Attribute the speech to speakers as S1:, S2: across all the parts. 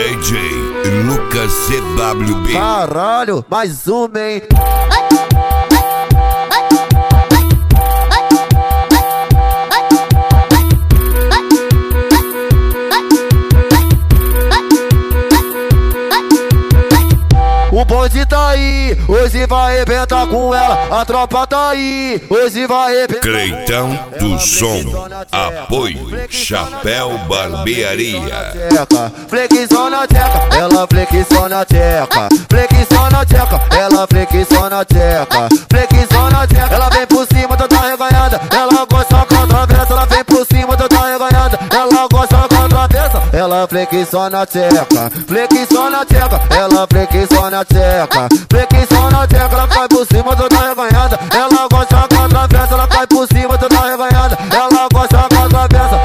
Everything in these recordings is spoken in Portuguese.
S1: DJ Lucas CWB.
S2: Caralho, mais uma, hein? O bonde tá aí, hoje vai arrebentar com ela. A tropa tá aí, hoje vai arrebentar.
S1: Creitão do Som, apoio Chapéu Barbearia.
S2: Flexiona tcheca, ela flexiona tcheca. Flexiona tcheca, ela flexiona tcheca. Flexiona tcheca, ela vem por cima toda reganhada. Ela gosta com a travessa, ela vem por cima toda reganhada. Ela gosta com a travessa, ela flexiona tcheca. Flexiona tcheca, ela flexiona tcheca. Flexiona tcheca, ela cai por cima toda reganhada. Ela gosta com a travessa, ela cai por cima toda reganhada. Ela gosta com a travessa.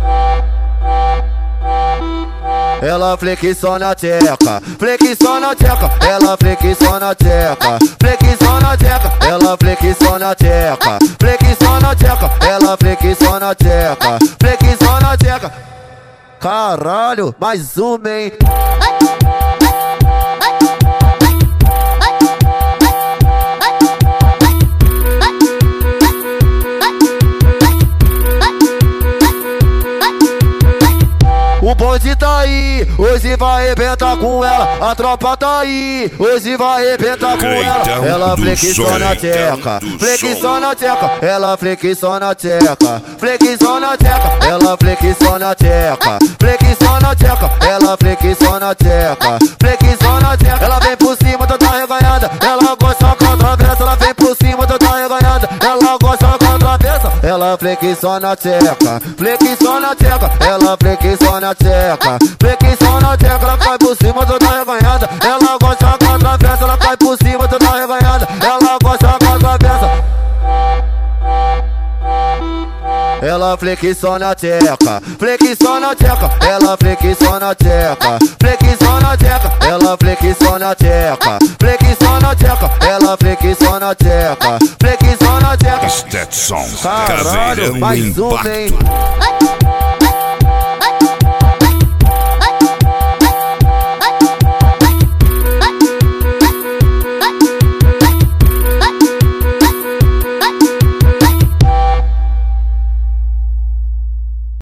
S2: Ela flexiona tcheca, flexiona tcheca, ela flexiona tcheca, flexiona tcheca, ela flexiona tcheca, flexiona tcheca, ela flexiona tcheca, flexiona tcheca. Caralho, mais uma, hein? O bonde tá aí, hoje vai arrebentar com ela. A tropa tá aí, hoje vai arrebentar com ela. Ela flexiona tcheca, flexiona tcheca, ela flexiona tcheca, flexiona tcheca, ela flexiona tcheca, flexiona tcheca, ela flexiona tcheca, flexiona tcheca. Ela vem por cima toda reganhada, ela gosta com a travessa. Ela vem por cima toda reganhada, ela gosta com a travessa. Ela flexiona tcheca, flexiona tcheca, ela flexiona tcheca, flexiona tcheca, ela cai por cima toda reganhada. Ela gosta com a travessa, ela cai por cima toda reganhada. Ela gosta com a travessa. Ela flexiona tcheca, flexiona tcheca, ela flexiona tcheca, flexiona tcheca, ela flexiona tcheca, flexiona tcheca, ela flexiona tcheca, flexiona tcheca.
S1: Stetson,
S2: Caralho,
S1: Caveirão
S2: mais uma, hein?
S1: Impacto.